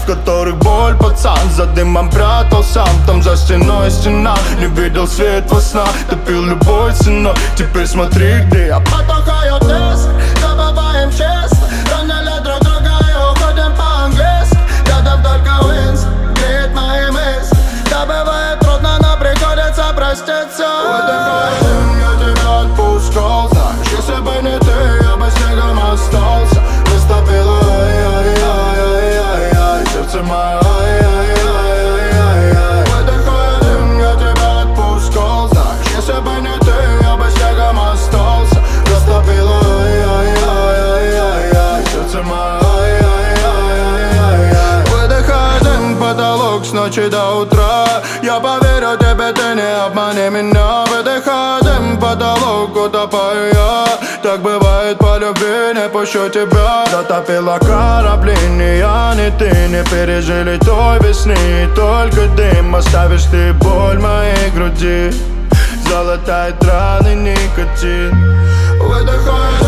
в которых боль, пацан. За дымом прятался, там за стеной стена. Не видел свет во снах, топил любой ценой. Теперь смотри, где я потухаю диск. Забываем честно, роняли друг друга и уходим по-английски. Рядом только Уинс, греет мои мысли. Да, бывает трудно, но приходится проститься. Выдыхаем, я тебя отпускал. Знаешь, если бы не ты, я бы снегом остался. Растопила, ай-яй-яй-яй-яй, сердце мое, ай-яй-яй-яй-яй. Выдыхаем, я тебя отпускал. Знаешь, если бы не ты, я бы снегом остался. Растопила, ай-яй-яй-яй-яй, сердце мое, ай-яй-яй-яй-яй. Выдыхаем, потолок с ночи до утра. Я поверю тебе, ты не обмани меня. Выдыхаем, потолок утопаю я. Так бывает по любви, не пущу тебя. Затопила корабли, ни я, ни ты не пережили той весны. Только дым, оставишь ты боль в моей груди. Золотает раны никотин. Выдыхаем.